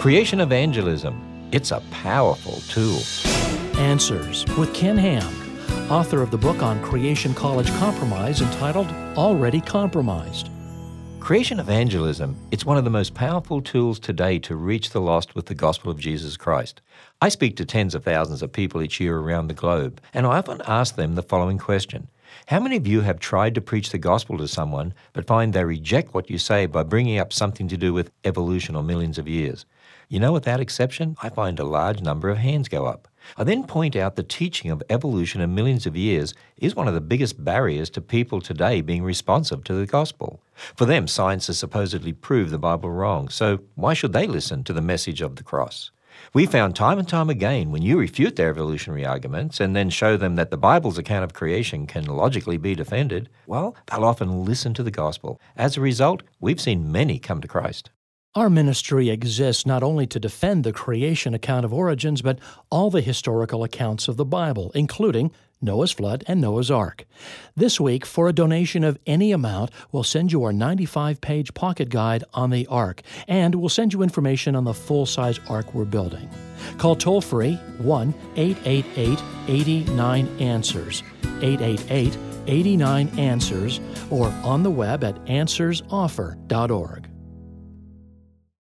Creation evangelism. It's a powerful tool. Answers with Ken Ham, author of the book on Creation College Compromise entitled Already Compromised. Creation evangelism, it's one of the most powerful tools today to reach the lost with the gospel of Jesus Christ. I speak to tens of thousands of people each year around the globe, and I often ask them the following question. How many of you have tried to preach the gospel to someone but find they reject what you say by bringing up something to do with evolution or millions of years? You know, without exception, I find a large number of hands go up. I then point out the teaching of evolution and millions of years is one of the biggest barriers to people today being responsive to the gospel. For them, science has supposedly proved the Bible wrong, so why should they listen to the message of the cross? We found time and time again when you refute their evolutionary arguments and then show them that the Bible's account of creation can logically be defended, well, they'll often listen to the gospel. As a result, we've seen many come to Christ. Our ministry exists not only to defend the creation account of origins, but all the historical accounts of the Bible, including Noah's flood and Noah's Ark. This week, for a donation of any amount, we'll send you our 95-page pocket guide on the Ark, and we'll send you information on the full-size Ark we're building. Call toll-free 1-888-89-ANSWERS, 888-89-ANSWERS, or on the web at answersoffer.org.